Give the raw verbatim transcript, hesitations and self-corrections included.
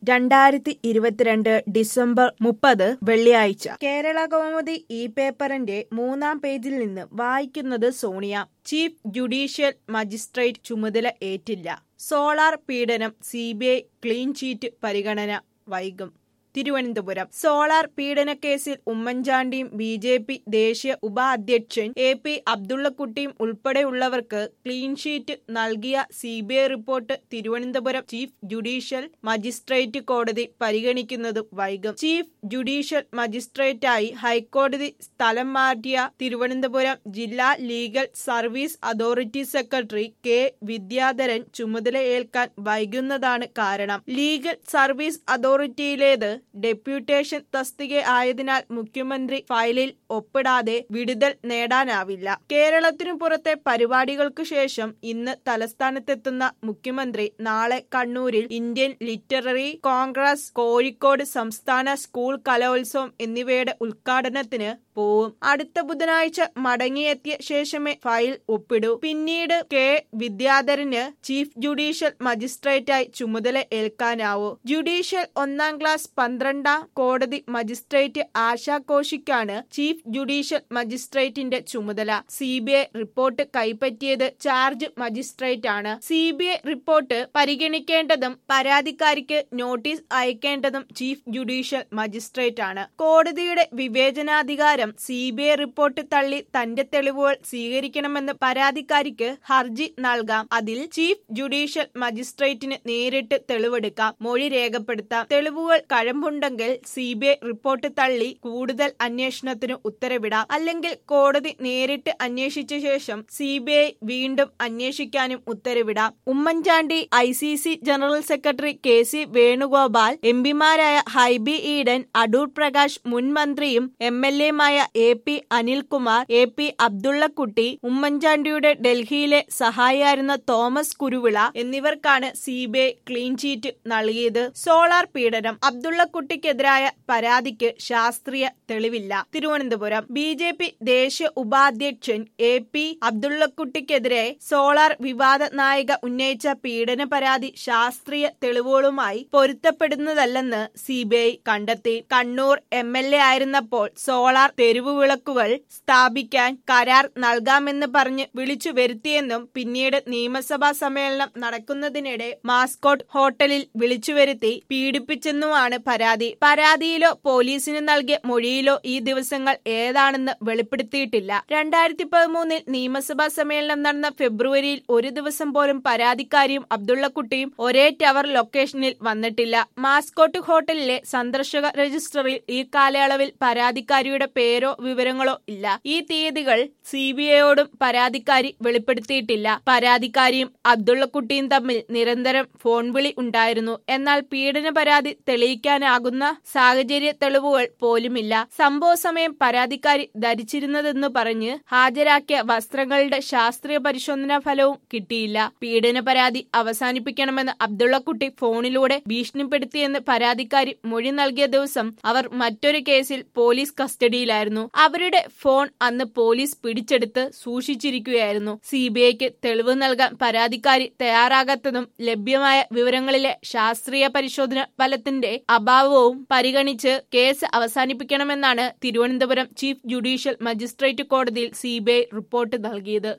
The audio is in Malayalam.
രണ്ടായിരത്തി ഇരുപത്തിരണ്ട് ഡിസംബർ മുപ്പത് വെള്ളിയാഴ്ച കേരള കൗമുദി ഈ പേപ്പറിന്റെ മൂന്നാം പേജിൽ നിന്ന് വായിക്കുന്നത് സോണിയ. ചീഫ് ജുഡീഷ്യൽ മജിസ്ട്രേറ്റ് ചുമതല ഏറ്റില്ല. സോളാർ പീഡനം C B I clean chit പരിഗണന വൈകും. തിരുവനന്തപുരം സോളാർ പീഡനക്കേസിൽ ഉമ്മൻചാണ്ടിയും ബി ജെ പി ദേശീയ ഉപാധ്യക്ഷൻ എ പി അബ്ദുള്ളക്കുട്ടിയും ഉൾപ്പെടെയുള്ളവർക്ക് ക്ലീൻ ഷീറ്റ് നൽകിയ C B I report Thiruvananthapuram chief judicial magistrate കോടതി പരിഗണിക്കുന്നതും വൈകും. ചീഫ് ജുഡീഷ്യൽ മജിസ്ട്രേറ്റായി ഹൈക്കോടതി സ്ഥലം മാറ്റിയ തിരുവനന്തപുരം ജില്ലാ legal service authority secretary K Vidyadharan ചുമതലയേൽക്കാൻ വൈകുന്നതാണ് കാരണം. ലീഗൽ സർവീസ് അതോറിറ്റിയിലേത് ഡെപ്യൂട്ടേഷൻ തസ്തിക ആയതിനാൽ മുഖ്യമന്ത്രി ഫയലിൽ ഒപ്പിടാതെ വിടുതൽ നേടാനാവില്ല. കേരളത്തിനു പുറത്തെ പരിപാടികൾക്കു ശേഷം ഇന്ന് തലസ്ഥാനത്തെത്തുന്ന മുഖ്യമന്ത്രി നാളെ കണ്ണൂരിൽ ഇന്ത്യൻ ലിറ്റററി കോൺഗ്രസ്, കോഴിക്കോട് സംസ്ഥാന സ്കൂൾ കലോത്സവം എന്നിവയുടെ ഉദ്ഘാടനത്തിന് പോവും. അടുത്ത ബുധനാഴ്ച മടങ്ങിയെത്തിയ ശേഷമേ ഫയൽ ഒപ്പിടൂ. പിന്നീട് കെ വിദ്യാധരന് ചീഫ് ജുഡീഷ്യൽ മജിസ്ട്രേറ്റായി ചുമതല ഏൽക്കാനാവൂ. ജുഡീഷ്യൽ ഒന്നാം ക്ലാസ് പന്ത്രണ്ടാം കോടതി മജിസ്ട്രേറ്റ് ആശാ കോശിക്കാണ് ചീഫ് ജുഡീഷ്യൽ മജിസ്ട്രേറ്റിന്റെ ചുമതല. സി ബി ഐ റിപ്പോർട്ട് കൈപ്പറ്റിയത് ചാർജ് മജിസ്ട്രേറ്റ് ആണ്. സി ബി ഐ റിപ്പോർട്ട് പരിഗണിക്കേണ്ടതും പരാതിക്കാരിക്ക് നോട്ടീസ് അയക്കേണ്ടതും ചീഫ് ജുഡീഷ്യൽ മജിസ്ട്രേറ്റ് ആണ്. കോടതിയുടെ വിവേചനാധികാരം സി ബി ഐ റിപ്പോർട്ട് തള്ളി തന്റെ തെളിവുകൾ സ്വീകരിക്കണമെന്ന് പരാതിക്കാരിക്ക് ഹർജി നൽകാം. അതിൽ ചീഫ് ജുഡീഷ്യൽ മജിസ്ട്രേറ്റിന് നേരിട്ട് തെളിവെടുക്കാം, മൊഴി രേഖപ്പെടുത്താം. തെളിവുകൾ കഴമ്പുണ്ടെങ്കിൽ സി ബി ഐ റിപ്പോർട്ട് തള്ളി കൂടുതൽ അന്വേഷണത്തിന് ഉത്തരവിടാം. അല്ലെങ്കിൽ കോടതി നേരിട്ട് അന്വേഷിച്ച ശേഷം സി ബി ഐ വീണ്ടും അന്വേഷിക്കാനും ഉത്തരവിടാം. Oommen Chandy, I C C general secretary K C Venugopal, M പിമാരായ ഹൈബി ഈഡൻ, അടൂർ പ്രകാശ്, മുൻ മന്ത്രിയും എം എൽ എമായ A P Anilkumar, A P Abdullakutty, ഉമ്മൻചാണ്ടിയുടെ ഡൽഹിയിലെ സഹായിയായിരുന്ന തോമസ് കുരുവിള എന്നിവർക്കാണ് C B I clean chit നൽകിയത്. സോളാർ പീഡനം അബ്ദുള്ളക്കുട്ടിക്കെതിരായ പരാതിക്ക് ശാസ്ത്രീയ തെളിവില്ല. തിരുവനന്തപുരം ബി ജെ പി ദേശീയ ഉപാധ്യക്ഷൻ എ പി അബ്ദുള്ളക്കുട്ടിക്കെതിരെ സോളാർ വിവാദ നായിക ഉന്നയിച്ച പീഡന പരാതി ശാസ്ത്രീയ തെളിവുകളുമായി പൊരുത്തപ്പെടുന്നതല്ലെന്ന് സി ബി ഐ കണ്ടെത്തി. കണ്ണൂർ എം എൽ എ ആയിരുന്നപ്പോൾ സോളാർ തെരുവു വിളക്കുകൾ സ്ഥാപിക്കാൻ കരാർ നൽകാമെന്ന് പറഞ്ഞ് വിളിച്ചു വരുത്തിയെന്നും പിന്നീട് നിയമസഭാ സമ്മേളനം നടക്കുന്നതിനിടെ മാസ്കോട്ട് ഹോട്ടലിൽ വിളിച്ചു വരുത്തി പീഡിപ്പിച്ചെന്നുമാണ് പരാതി. പരാതിയിലോ പോലീസിന് നൽകിയ മൊഴിയിലോ ഈ ദിവസങ്ങൾ ഏതാണെന്ന് വെളിപ്പെടുത്തിയിട്ടില്ല. രണ്ടായിരത്തി പതിമൂന്നിൽ നിയമസഭാ സമ്മേളനം നടന്ന ഫെബ്രുവരിയിൽ ഒരു ദിവസം പോലും പരാതിക്കാരിയും അബ്ദുള്ളക്കുട്ടിയും ഒരേ ടവർ ലൊക്കേഷനിൽ വന്നിട്ടില്ല. മാസ്കോട്ട് ഹോട്ടലിലെ സന്ദർശക രജിസ്റ്ററിൽ ഈ കാലയളവിൽ പരാതിക്കാരിയുടെ പേരോ വിവരങ്ങളോ ഇല്ല. ഈ തീയതികൾ സി ബി ഐയോടും പരാതിക്കാരി വെളിപ്പെടുത്തിയിട്ടില്ല. പരാതിക്കാരിയും അബ്ദുള്ളക്കുട്ടിയും തമ്മിൽ നിരന്തരം ഫോൺ വിളി ഉണ്ടായിരുന്നു. എന്നാൽ പീഡന പരാതി തെളിയിക്കാനാകുന്ന സാഹചര്യ തെളിവുകൾ പോലുമില്ല. സംഭവ സമയം പരാതിക്കാരി ധരിച്ചിരുന്നതെന്ന് പറഞ്ഞ് ഹാജരാക്കിയ വസ്ത്രങ്ങളുടെ ശാസ്ത്രീയ പരിശോധനാ ഫലവും കിട്ടിയില്ല. പീഡന പരാതി അവസാനിപ്പിക്കണമെന്ന് അബ്ദുള്ളക്കുട്ടി ഫോണിലൂടെ ഭീഷണിപ്പെടുത്തിയെന്ന് പരാതിക്കാരി മൊഴി നൽകിയ ദിവസം അവർ മറ്റൊരു കേസിൽ പോലീസ് കസ്റ്റഡിയിലായിരുന്നു. അവരുടെ ഫോൺ അന്ന് പോലീസ് പിടിച്ചെടുത്ത് സൂക്ഷിച്ചിരിക്കുകയായിരുന്നു. സി ബി ഐക്ക് തെളിവ് നൽകാൻ പരാതിക്കാരി തയ്യാറാകാത്തതും ലഭ്യമായ വിവരങ്ങളിലെ ശാസ്ത്രീയ പരിശോധന ഫലത്തിന്റെ അഭാവവും പരിഗണിച്ച് കേസ് അവസാനിപ്പിക്കണമെന്നാണ് തിരുവനന്തപുരം ചീഫ് ജുഡീഷ്യൽ മജിസ്ട്രേറ്റ് കോടതിയിൽ സി ബി ഐ റിപ്പോർട്ട് നൽകിയത്.